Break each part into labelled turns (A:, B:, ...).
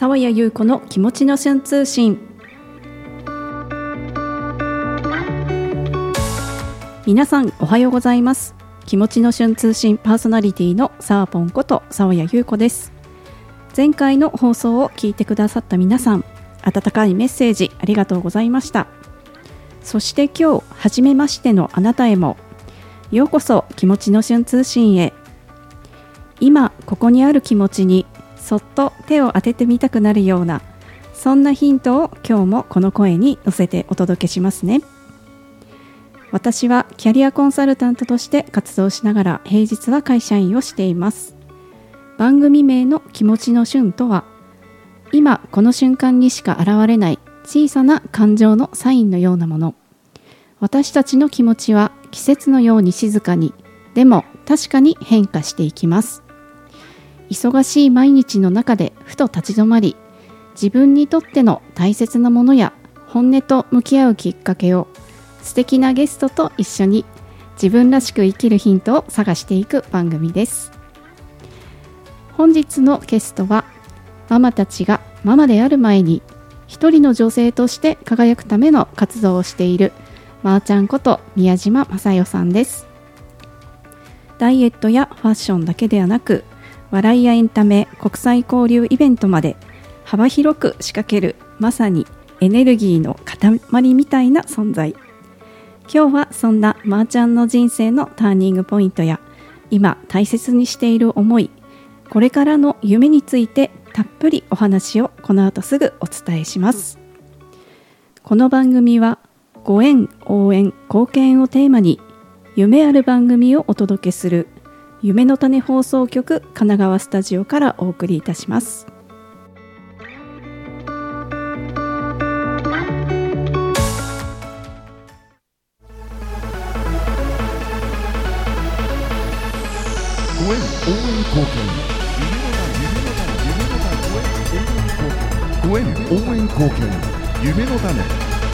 A: 沢谷優子の気持ちの瞬通信。皆さんおはようございます。気持ちの瞬通信パーソナリティのサーポンこと沢谷優子です。前回の放送を聞いてくださった皆さん、温かいメッセージありがとうございました。そして今日初めましてのあなたへもようこそ気持ちの瞬通信へ。今ここにある気持ちにそっと手を当ててみたくなるような、そんなヒントを今日もこの声に乗せてお届けしますね。私はキャリアコンサルタントとして活動しながら平日は会社員をしています。番組名の気持ちの瞬とは、今この瞬間にしか現れない小さな感情のサインのようなもの。私たちの気持ちは季節のように静かに、でも確かに変化していきます。忙しい毎日の中でふと立ち止まり、自分にとっての大切なものや本音と向き合うきっかけを素敵なゲストと一緒に自分らしく生きるヒントを探していく番組です。本日のゲストは、ママたちがママである前に一人の女性として輝くための活動をしているまーちゃんこと宮島雅代さんです。ダイエットやファッションだけではなく、笑いやエンタメ、国際交流イベントまで幅広く仕掛ける、まさにエネルギーの塊みたいな存在。今日はそんなまーちゃんの人生のターニングポイントや、今大切にしている思い、これからの夢についてたっぷりお話をこの後すぐお伝えします。この番組はご縁、応援、貢献をテーマに夢ある番組をお届けする夢の種放送局神奈川スタジオからお送りいたします。
B: ご縁、応援、貢献、ご縁、応援、貢献、夢の種。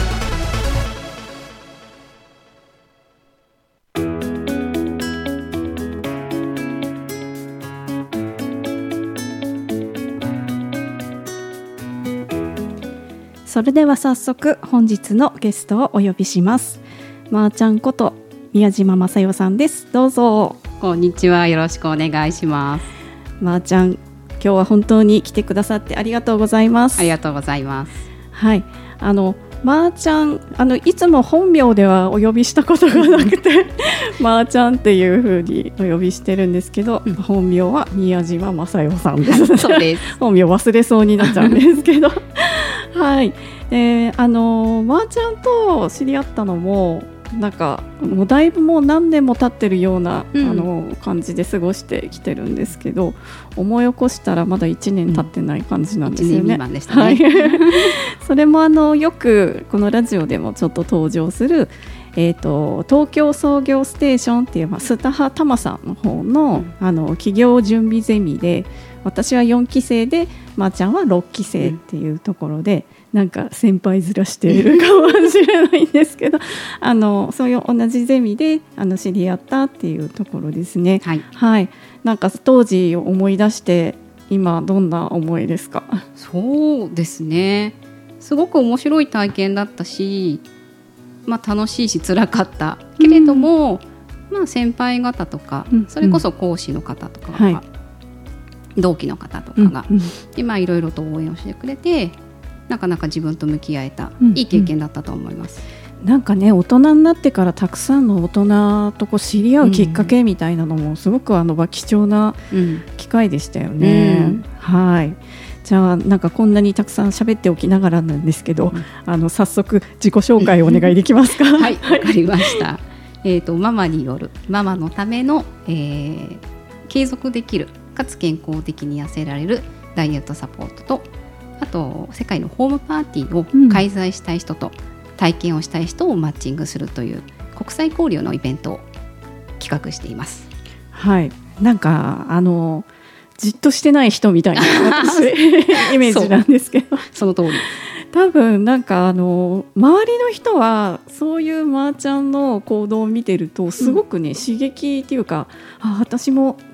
A: それでは早速本日のゲストをお呼びします。まーちゃんこと宮島雅代さんです。どうぞ。
C: こんにちは、よろしくお願いします。
A: まーちゃん、今日は本当に来てくださってありがとうございます。
C: ありがとうございます。
A: はい、まーちゃん、いつも本名ではお呼びしたことがなくてまーちゃんっていう風にお呼びしてるんですけど、本名は宮島雅代さんです。
C: そうです
A: 本名忘れそうになっちゃうんですけどはい、まーちゃんと知り合ったのもなんかもうだいぶもう何年も経ってるような、感じで過ごしてきてるんですけど、思い起こしたらまだ1年経ってない感じなんですよね。
C: 1年未満でしたね。はい、
A: それもよくこのラジオでもちょっと登場する、東京創業ステーションっていう、スタハタマさんの方の、企業準備ゼミで、私は4期生でまーちゃんは6期生っていうところで、なんか先輩面しているかもしれないんですけどそういう同じゼミで知り合ったっていうところですね。
C: はい、
A: はい、なんか当時を思い出して今どんな思いですか？
C: そうですね、すごく面白い体験だったし、楽しいし辛かったけれども、先輩方とか、それこそ講師の方とかが、同期の方とかが、今いろいろと応援をしてくれて、なかなか自分と向き合えた、いい経験だったと思います。
A: なんかね、大人になってからたくさんの大人と知り合うきっかけみたいなのもすごく貴重な機会でしたよね。はい、じゃあなんかこんなにたくさん喋っておきながらなんですけど、早速自己紹介をお願いできますか？
C: はい、わかりました。ママによるママのための、継続できるかつ健康的に痩せられるダイエットサポートと、あと世界のホームパーティーを開催したい人と、体験をしたい人をマッチングするという国際交流のイベントを企画しています。
A: はい、なんかじっとしてない人みたいな私イメージなんですけど
C: その通り。
A: 多分なんか周りの人はそういうまーちゃんの行動を見てるとすごくね、刺激っていうか、私も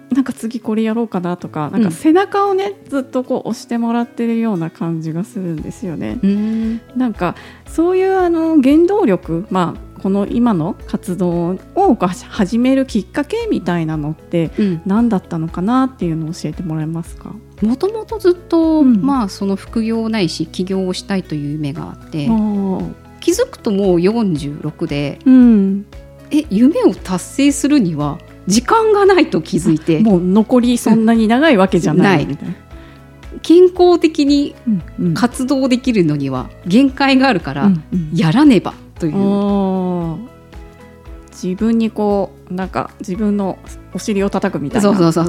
A: なんか次これやろうかなとか、なんか背中をねずっとこう押してもらってるような感じがするんですよね。なんかそういう原動力、この今の活動を始めるきっかけみたいなのって何だったのかなっていうのを教えてもらえますか？
C: もともとずっと、その副業ないし起業をしたいという夢があって、気づくともう46で、夢を達成するには時間がないと気づいて、
A: もう残りそんなに長いわけじゃないみたいな。
C: 健康的に活動できるのには限界があるから、やらねばという、
A: 自分にこうなんか自分のお尻を叩くみたいな。
C: そう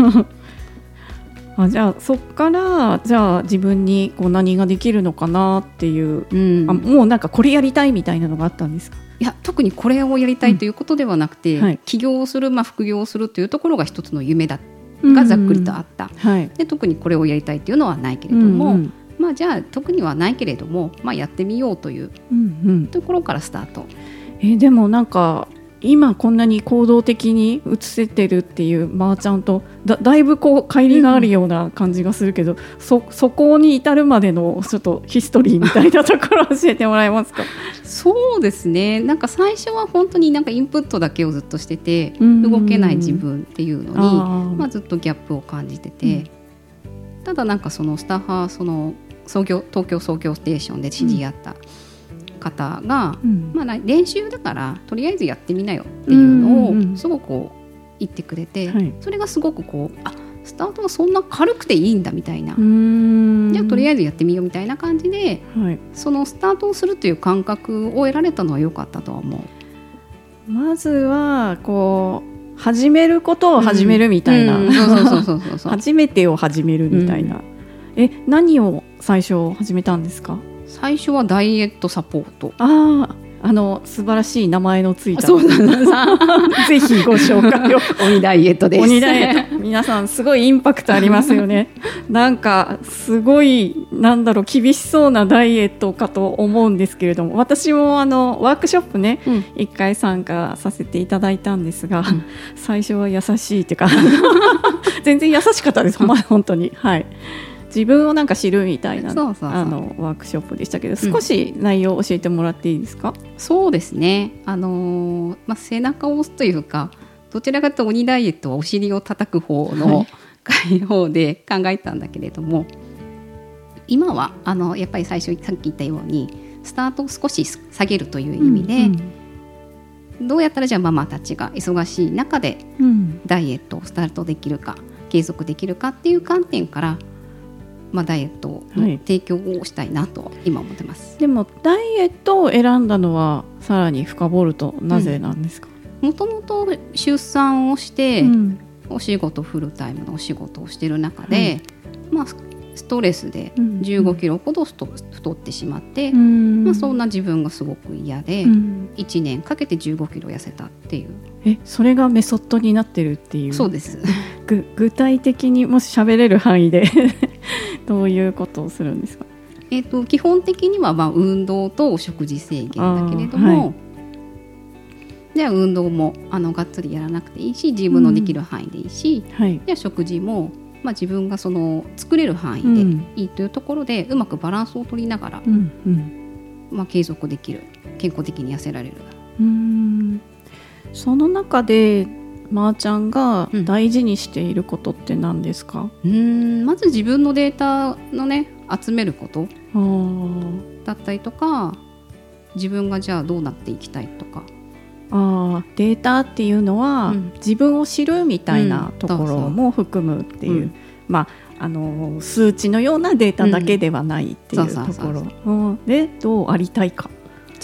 A: じゃあそっからじゃあ自分にこう何ができるのかなっていう、もうなんかこれやりたいみたいなのがあったんですか？
C: いや、特にこれをやりたいということではなくて、起業をする、副業をするというところが一つの夢だがざっくりとあった、で特にこれをやりたいというのはないけれども、じゃあ特にはないけれども、やってみようというところからスタート。
A: でもなんか今こんなに行動的に移せてるっていうまーちゃんと だいぶこう乖離があるような感じがするけど、そこに至るまでのちょっとヒストリーみたいなところを教えてもらえますか？
C: そうですね、なんか最初は本当になんかインプットだけをずっとしてて、動けない自分っていうのにずっとギャップを感じてて、ただなんかそのスタッファー東京創業ステーションで知り合った方が、練習だからとりあえずやってみなよっていうのをすごくこう言ってくれて、それがすごくこうスタートはそんな軽くていいんだみたいな、じゃあとりあえずやってみようみたいな感じで、そのスタートをするという感覚を得られたのは良かったとは思う。
A: まずはこう始めることを始めるみたいな、初めてを始めるみたいな、何を最初始めたんですか？
C: 最初はダイエットサポート。
A: 素晴らしい名前のついた
C: そうなんです
A: ぜひご紹介を。
C: 鬼ダイエットです。
A: 鬼ダイエット、皆さんすごいインパクトありますよね。なんかすごい厳しそうなダイエットかと思うんですけれども、私もワークショップね、1回参加させていただいたんですが、最初は優しいっていうか全然優しかったです本当に。自分をなんか知るみたいなワークショップでしたけど、少し内容を教えてもらっていいですか？
C: そうですね、背中を押すというか、どちらかというと鬼ダイエットはお尻を叩く方の方で考えたんだけれども、今はやっぱり最初さっき言ったようにスタートを少し下げるという意味で、どうやったらじゃあママたちが忙しい中でダイエットをスタートできるか、継続できるかっていう観点からダイエットの提供をしたいなと今思ってます。
A: でもダイエットを選んだのはさらに深掘るとなぜなんですか？
C: もともと出産をして、お仕事フルタイムのお仕事をしている中で、ストレスで15キロほど太ってしまって、そんな自分がすごく嫌で、1年かけて15キロ痩せたっていう。
A: それがメソッドになってるっていう？
C: そうです。
A: 具体的にもし喋れる範囲でどういうことをするんですか？
C: 基本的には運動とお食事制限だけれども、じゃあ運動もがっつりやらなくていいし、自分のできる範囲でいいし、じゃあ食事も自分が作れる範囲でいいというところで、うまくバランスを取りながら、継続できる、健康的に痩せられる。
A: その中でまーちゃんが大事にしていることって何ですか？
C: まず自分のデータのね、集めることだったりとか、自分がじゃあどうなっていきたいとか。
A: データっていうのは、自分を知るみたいなところも含むっていう、数値のようなデータだけではないっていうところで、どうありたいか。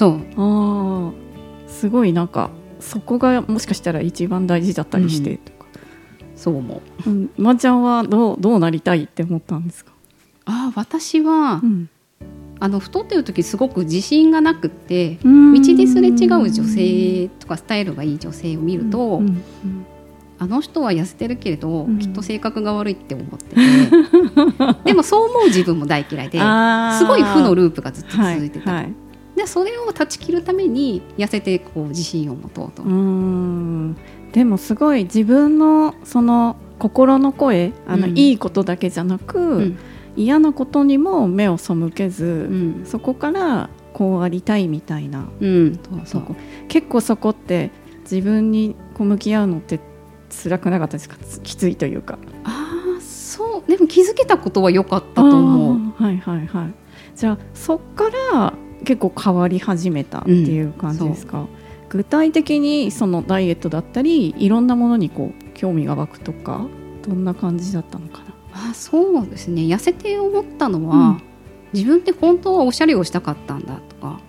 A: すごいなんかそこがもしかしたら一番大事だったりしてとか、
C: そう思う。
A: まーちゃんはどうなりたいって思ったんですか？
C: 私は、太ってる時すごく自信がなくって、道ですれ違う女性とかスタイルがいい女性を見ると、あの人は痩せてるけれど、きっと性格が悪いって思っててでもそう思う自分も大嫌いで、すごい負のループがずっと続いてた。でそれを断ち切るために痩せてこう自信を持とうと。
A: でもすごい自分のその心の声、いいことだけじゃなく、嫌なことにも目を背けず、そこからこうありたいみたいな、そう結構そこって自分にこう向き合うのって辛くなかったですか？きついというか。
C: そうでも気づけたことは良かったと思う。
A: はいはいはい。じゃあそっから結構変わり始めたっていう感じですか？具体的にそのダイエットだったりいろんなものにこう興味が湧くとかどんな感じだったのかな？
C: そうですね、痩せて思ったのは、自分って本当はおしゃれをしたかったんだとか、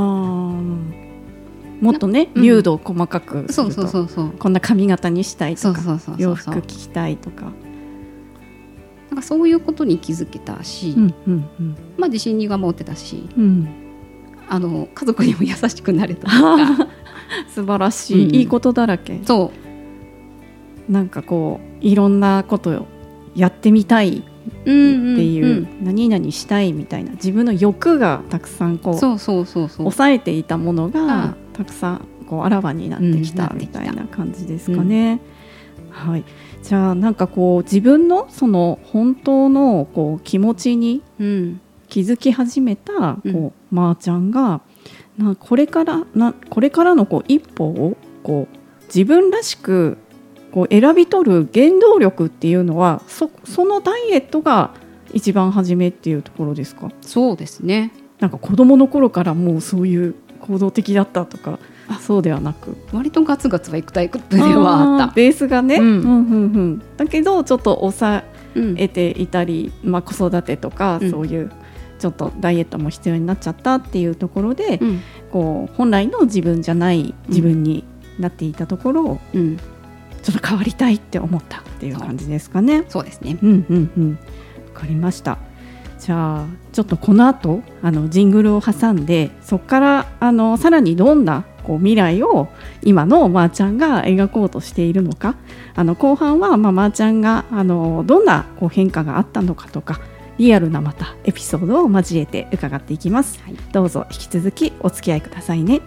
A: もっとね流度を細かくすると、こんな髪型にしたいとか、洋服着きたいとか、
C: なんかそういうことに気づけたし、自信が持ってたし、家族にも優しくなれたとか
A: 素晴らしい、いいことだらけ。なんかこういろんなことをやってみたいっていう、何々したいみたいな自分の欲がたくさんこう抑えていたものがたくさんこうあらわになってきたみたいな感じですかね。はい、じゃあなんかこう自分のその本当のこう気持ちに気づき始めたこう、まーちゃんがこれからのこう一歩をこう自分らしくこう選び取る原動力っていうのはそのダイエットが一番初めっていうところですか？
C: そうですね。
A: なんか子供の頃からもうそういう行動的だったとかそうではなく、
C: 割とガツガツはいくタイプではあった。
A: ベースがね、だけどちょっと抑えていたり、子育てとか、そういうちょっとダイエットも必要になっちゃったっていうところで、こう本来の自分じゃない自分になっていたところを、ちょっと変わりたいって思ったっていう感じですかね。
C: そうですね。
A: わかりました。じゃあちょっとこの後ジングルを挟んで、そこからさらにどんなこう未来を今のまーちゃんが描こうとしているのか、後半はまーちゃんがどんなこう変化があったのかとか、リアルなまたエピソードを交えて伺っていきます。どうぞ引き続きお付き合いくださいね。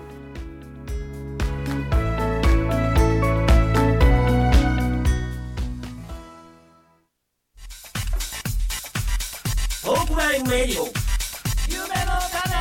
D: ラディオ夢の種。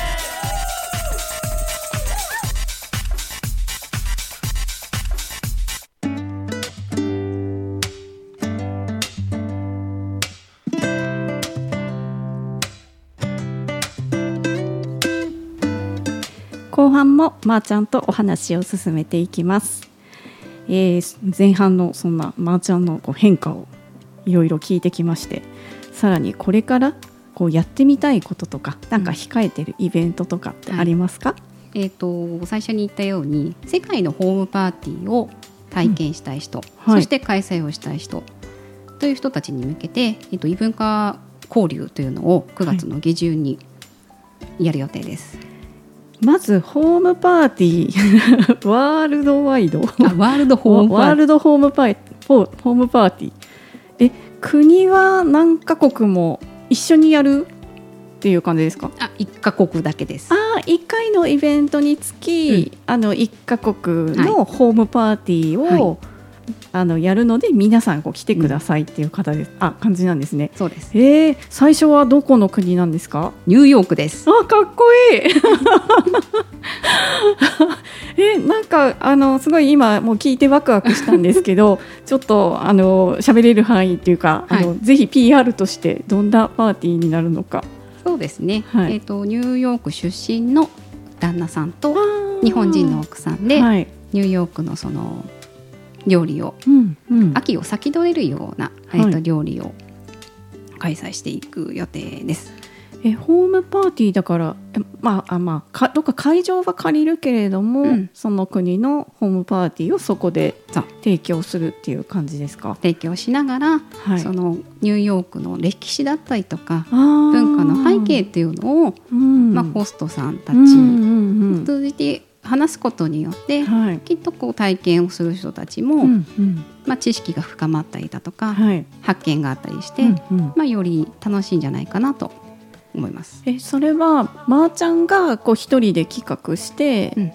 A: 後半もまーちゃんとお話を進めていきます。前半のそんなまーちゃんのこう変化をいろいろ聞いてきまして、さらにこれからこうやってみたいこととか、なんか控えてるイベントとかってありますか？
C: 最初に言ったように世界のホームパーティーを体験したい人、そして開催をしたい人という人たちに向けて、異文化交流というのを9月の下旬にやる予定です。
A: まずホームパーティーワールドワイド
C: ワールドホームパー
A: ティー、国は何カ国も一緒にやるっていう感じですか
C: ？1カ国だけです。
A: 1回のイベントにつき、1カ国のホームパーティーを、やるので皆さんこう来てくださいっていう感じなんですね。
C: そうです。
A: 最初はどこの国なんですか？
C: ニューヨークです。
A: かっこいいなんかすごい今もう聞いてワクワクしたんですけどちょっと喋れる範囲っていうか、ぜひ PR としてどんなパーティーになるのか。
C: そうですね、ニューヨーク出身の旦那さんと日本人の奥さんで、ニューヨークのその料理を、秋を先取れるような、料理を開催していく予定です。
A: ホームパーティーだからどっか会場は借りるけれども、その国のホームパーティーをそこで提供するっていう感じですか？
C: 提供しながら、そのニューヨークの歴史だったりとか文化の背景っていうのを、ホストさんたちを通じて話すことによって、きっとこう体験をする人たちも、知識が深まったりだとか、発見があったりして、より楽しいんじゃないかなと思います。
A: それはまーちゃんがこう一人で企画して、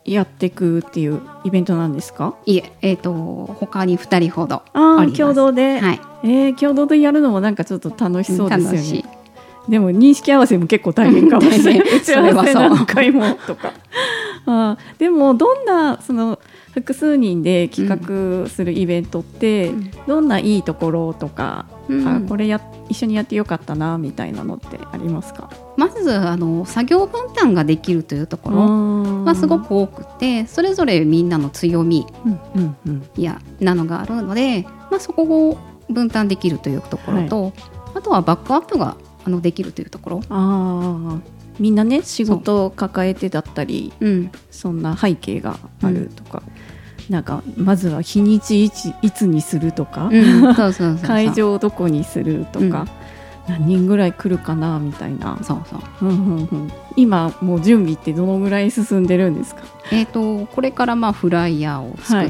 A: やっていくっていうイベントなんですか？
C: いえ、他に2人ほど
A: あ
C: あります。
A: 共同で、
C: はい、
A: 共同でやるのもなんかちょっと楽しそうですよね。
C: 楽しい。
A: でも認識合わせも結構大変かもしれない。打ち合わせ何回もとかでもどんなその複数人で企画するイベントって、どんないいところとか、これ一緒にやってよかったなみたいなのってありますか？
C: まず作業分担ができるというところがすごく多くて、それぞれみんなの強みなのがあるので、そこを分担できるというところと、あとはバックアップができるというところ。
A: みんなね仕事を抱えてだったり、そんな背景があるとか、なんかまずは日にちいつにするとか、会場をどこにするとか、何人ぐらい来るかなみたいな。今もう準備ってどのぐらい進んでるんですか？
C: これからフライヤーを作って、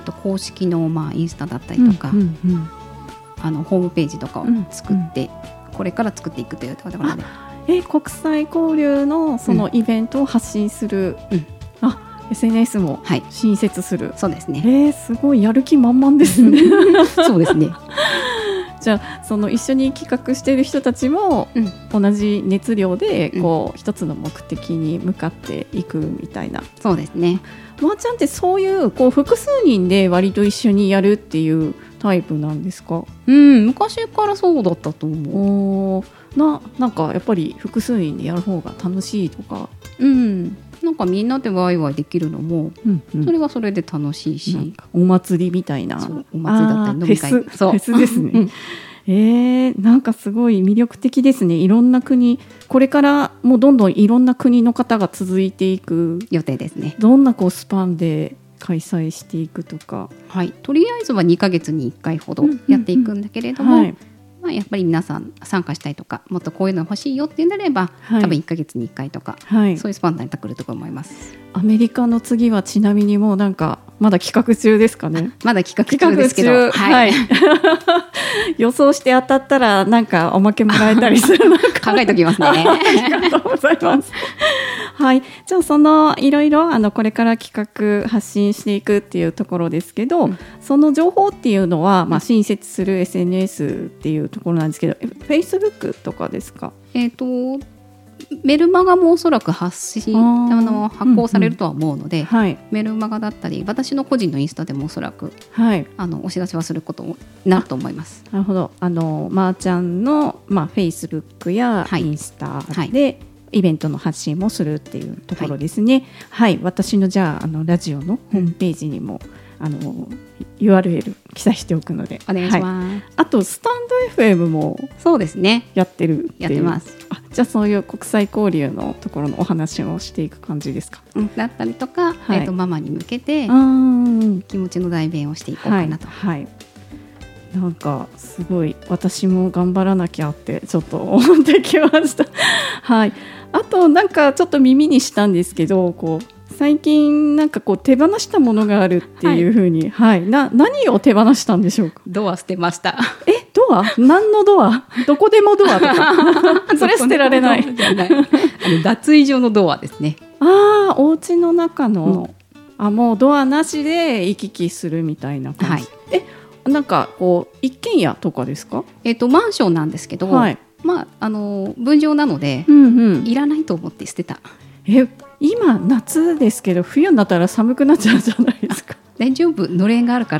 C: 公式のインスタだったりとか、ホームページとかを作って、これから作っていくというところで、
A: 国際交流のそのイベントを発信する、SNS も新設する、
C: そうですね。
A: すごいやる気満々ですね。
C: そうですね。
A: じゃあその一緒に企画している人たちも同じ熱量でこう一つの目的に向かっていくみたいな。
C: そうですね。
A: まーちゃんってそういう複数人で割と一緒にやるっていうタイプなんですか？
C: 昔からそうだったと思う。
A: なんかやっぱり複数人でやる方が楽しいとか、
C: なんかみんなでワイワイできるのも、それはそれで楽しいし、
A: なんかお祭りみたいな、
C: お祭りだったり飲み会、
A: フェスですね。なんかすごい魅力的ですね。いろんな国、これからもうどんどんいろんな国の方が続いていく
C: 予定ですね。
A: どんなスパンで開催していくとか、
C: とりあえずは2ヶ月に1回ほどやっていくんだけれども、やっぱり皆さん参加したいとか、もっとこういうの欲しいよってなれば、多分1ヶ月に1回とか、そういうスパンになってくると思います。
A: アメリカの次はちなみにもうなんかまだ企画中ですかね？
C: まだ企画中ですけど、
A: 予想して当たったらなんかおまけもらえたりするのか
C: 考えておきますね。
A: ありがとうございます。じゃあそのいろいろこれから企画発信していくっていうところですけど、その情報っていうのは、新設する SNS っていうところなんですけど、Facebook とかですか？
C: メルマガもおそらく発行されるとは思うので、メルマガだったり私の個人のインスタでもおそらく、お知らせはすることになると思います。
A: なるほど。まーちゃんの、Facebook やインスタで、イベントの発信もするっていうところですね。私のじゃあラジオのホームページにも、URL 記載しておくので
C: お願いします。
A: あとスタンド FM も
C: そうですね、
A: やってるっていう。
C: やってます。
A: じゃあそういう国際交流のところのお話をしていく感じですか？
C: だったりとか、ママに向けて気持ちの代弁をしていこうかなと。
A: なんかすごい私も頑張らなきゃってちょっと思ってきました。あとなんかちょっと耳にしたんですけど、最近なんか手放したものがあるっていうふうに、何を手放したんでしょうか？
C: ドア捨てました。
A: ドア？何のドア？どこでもドアとかそれ捨てられない。
C: 脱衣所のドアですね。
A: お家の中の、もうドアなしで行き来するみたいな感じ。なんか一軒家とかですか？
C: マンションなんですけど、分譲なので、いらないと思って捨てた。
A: 今夏ですけど冬になったら寒くなっちゃうじゃないですか。
C: 大丈夫、のれんがあるから。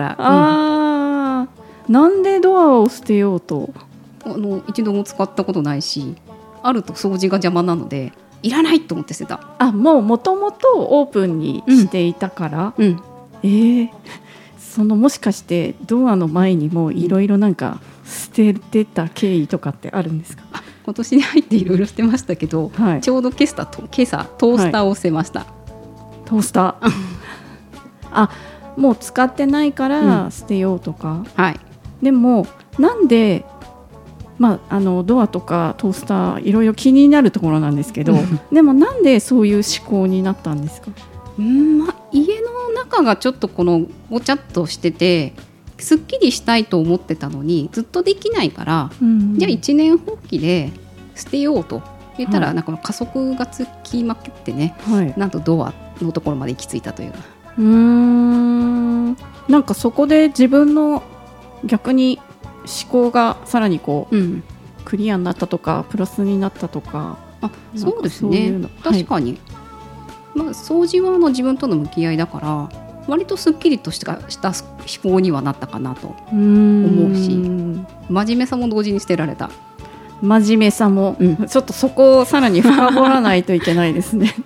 A: なんでドアを捨てようと？
C: 一度も使ったことないし、あると掃除が邪魔なのでいらないと思って捨てた。
A: もともとオープンにしていたから、もしかしてドアの前にもいろいろなんか捨ててた経緯とかってあるんですか？
C: 今年に入っていろいろ捨てましたけど、ちょうど今朝トースターを捨てました。
A: トースターもう使ってないから捨てようとか、でもなんで、ドアとかトースターいろいろ気になるところなんですけどでもなんでそういう思考になったんですか？
C: 家の中がちょっとごちゃっとしててすっきりしたいと思ってたのにずっとできないから、じゃあ一年放棄で捨てようと言ったら、なんか加速がつきまくってね、なんとドアのところまで行き着いたという。
A: なんかそこで自分の逆に思考がさらにこう、クリアになったとかプラスになったとか。
C: そうですね、確かに、掃除は自分との向き合いだから割とすっきりとした思考にはなったかなと思うし、真面目さも同時に捨てられた。
A: 真面目さも、ちょっとそこをさらに深掘らないといけないですね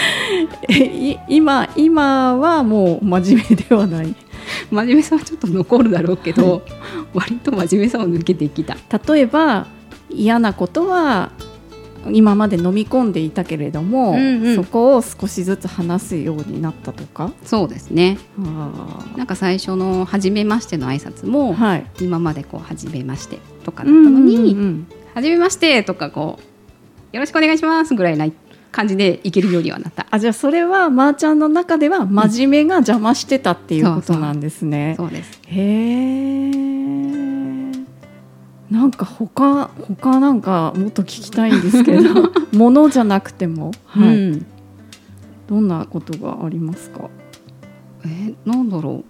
A: 今はもう真面目ではない。
C: 真面目さはちょっと残るだろうけど、割と真面目さを抜けてきた。
A: 例えば嫌なことは今まで飲み込んでいたけれども、そこを少しずつ話すようになったとか。
C: そうですね。なんか最初の初めましての挨拶も、今までこう初めましてとかだったのに、初めましてとかこうよろしくお願いしますぐらいな感じでいけるようにはなった。
A: じゃあそれはまーちゃんの中では真面目が邪魔してたっていうことなんですね。
C: そうです。
A: へー。なんか他なんかもっと聞きたいんですけどものじゃなくても、どんなことがありますか？
C: なんだろ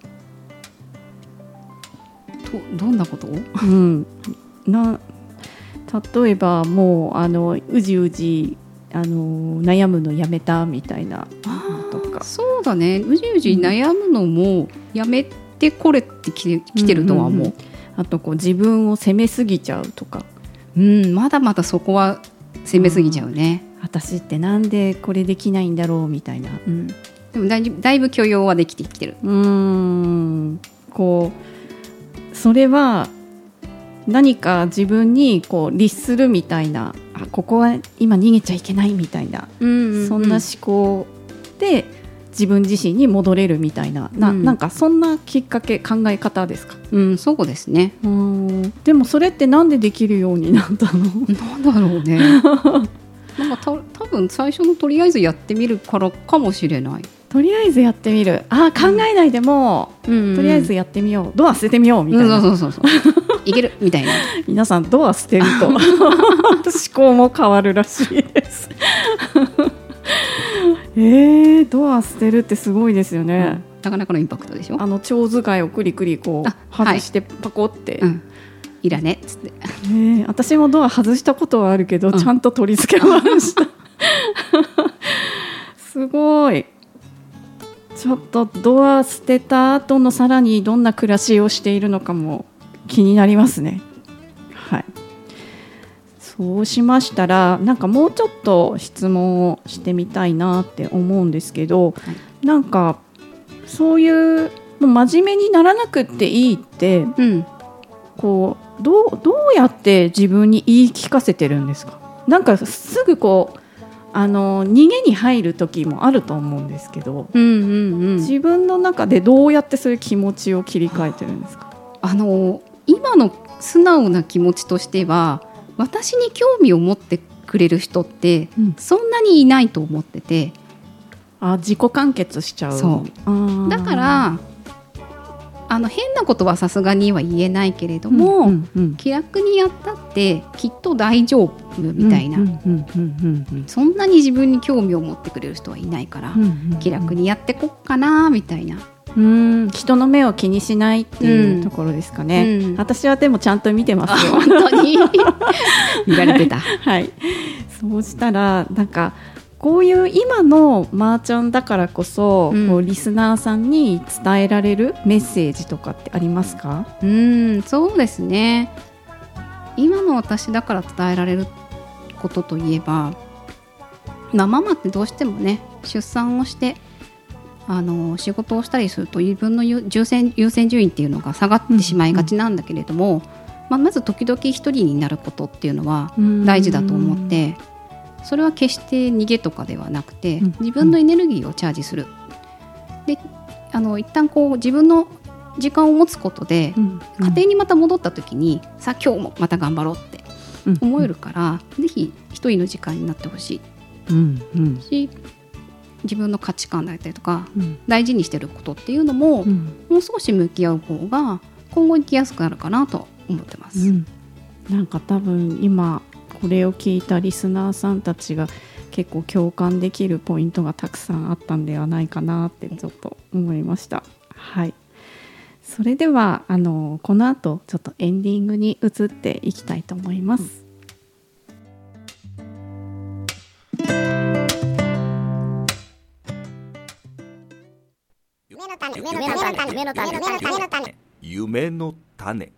C: う、どんなこと？
A: 例えばもううじうじ悩むのやめたみたいなとか。
C: そうだね、うじうじ悩むのもやめてこれってきてるとは思う。
A: あとこう自分を責めすぎちゃうとか。
C: まだまだそこは責めすぎちゃうね。
A: 私ってなんでこれできないんだろうみたいな。
C: でもだいぶ許容はできてきてる。
A: こうそれは何か自分にこう律するみたいな、ここは今逃げちゃいけないみたいな、そんな思考で自分自身に戻れるみたいな、なんかそんなきっかけ考え方ですか？
C: そうですね。
A: でもそれってなんでできるようになったの？
C: なんだろうねなんか多分最初のとりあえずやってみるからかもしれない。
A: とりあえずやってみる。考えないでも、とりあえずやってみよう、ドア捨ててみようみたいな。そう
C: いけるみたいな。
A: 皆さんドア捨てると思考も変わるらしいですドア捨てるってすごいですよね。
C: なかなかのインパクトでしょ。
A: 蝶使いをクリクリこう外してパコって、
C: いらねっつって、
A: 私もドア外したことはあるけど、ちゃんと取り付けましたすごい。ちょっとドア捨てた後のさらにどんな暮らしをしているのかも気になりますね。そうしましたら、なんかもうちょっと質問をしてみたいなって思うんですけど、なんかそういうもう真面目にならなくていいって、こうどうやって自分に言い聞かせてるんですか？なんかすぐこう逃げに入る時もあると思うんですけど、自分の中でどうやってそういう気持ちを切り替えてるんですか？
C: 今の素直な気持ちとしては、私に興味を持ってくれる人ってそんなにいないと思ってて、
A: 自己完結しちゃう。
C: そうだから変なことはさすがには言えないけれども、気楽にやったってきっと大丈夫みたいな、そんなに自分に興味を持ってくれる人はいないから、気楽にやってこっかなみたいな。
A: 人の目を気にしないっていうところですかね。私はでもちゃんと見てますよ。
C: 本当に見られてた
A: そうしたらなんかこういう今のまーちゃんだからこそ、こうリスナーさんに伝えられるメッセージとかってありますか？
C: そうですね。今の私だから伝えられることといえば、ママってどうしてもね、出産をして仕事をしたりすると自分の優先順位っていうのが下がってしまいがちなんだけれども、まず時々一人になることっていうのは大事だと思って、それは決して逃げとかではなくて、自分のエネルギーをチャージする。で一旦こう自分の時間を持つことで、家庭にまた戻った時にさあ今日もまた頑張ろうって思えるから、ぜひ一人の時間になってほしいし、自分の価値観だったりとか、大事にしてることっていうのも、もう少し向き合う方が今後生きやすくなるかなと思ってます。
A: なんか多分今これを聞いたリスナーさんたちが結構共感できるポイントがたくさんあったんではないかなってちょっと思いました。はい、それではこの後ちょっとエンディングに移っていきたいと思います。
D: 夢の種。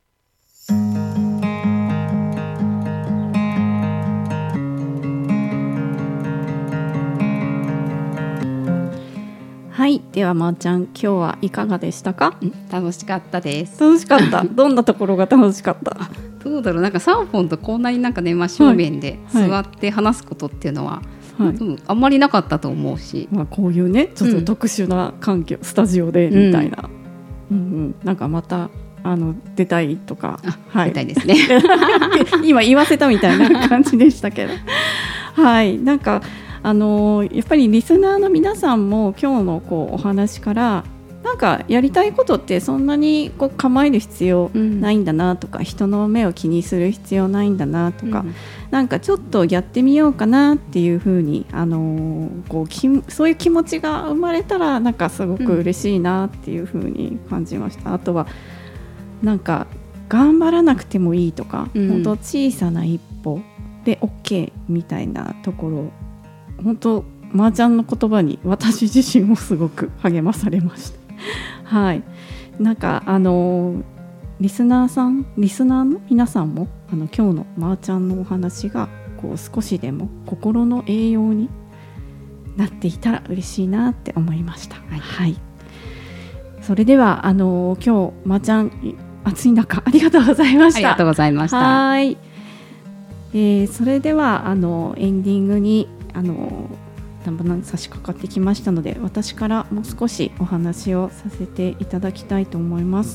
A: はい、ではまーちゃん、今日はいかがでしたか？
C: 楽しかったです。
A: 楽しかった。どんなところが楽しかった？
C: どうだろう、なんかサーフォンとこんなになんかね、真正面で座って話すことっていうのは、あんまりなかったと思うし、
A: こういうねちょっと特殊な環境、スタジオでみたいな、なんかまた出たいとか、
C: 出たいですね
A: 今言わせたみたいな感じでしたけどはい、なんかやっぱりリスナーの皆さんも今日のお話からなんかやりたいことってそんなに構える必要ないんだなとか、人の目を気にする必要ないんだなとか、なんかちょっとやってみようかなっていう風にそういう気持ちが生まれたらなんかすごく嬉しいなっていう風に感じました。あとはなんか頑張らなくてもいいとか、本当小さな一歩で OK みたいなところ、本当まーちゃんの言葉に私自身もすごく励まされましたはい、なんかリスナーの皆さんも今日のまーちゃんのお話が少しでも心の栄養になっていたら嬉しいなって思いました。はい、それでは今日まーちゃん暑い中ありがとうございました。
C: ありがとうございました。
A: はい、それではエンディングにだんだん差し掛かってきましたので、私からもう少しお話をさせていただきたいと思います。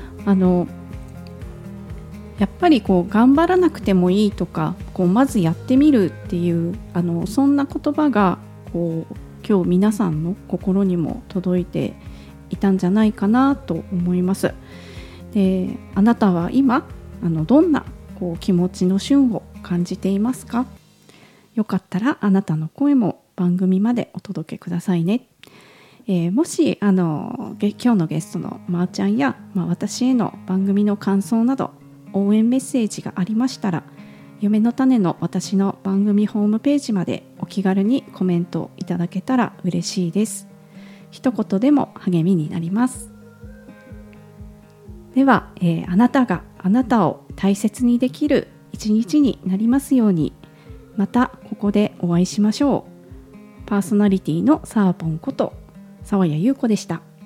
A: やっぱり頑張らなくてもいいとかまずやってみるっていうそんな言葉が今日皆さんの心にも届いていたんじゃないかなと思います。で、あなたは今どんな気持ちの旬を感じていますか？よかったらあなたの声も番組までお届けくださいね。もし今日のゲストのまーちゃんや、私への番組の感想など応援メッセージがありましたら、夢の種の私の番組ホームページまでお気軽にコメントいただけたら嬉しいです。一言でも励みになります。では、あなたがあなたを大切にできる一日になりますように。またここでお会いしましょう。パーソナリティのサーポンこと沢谷優子でした。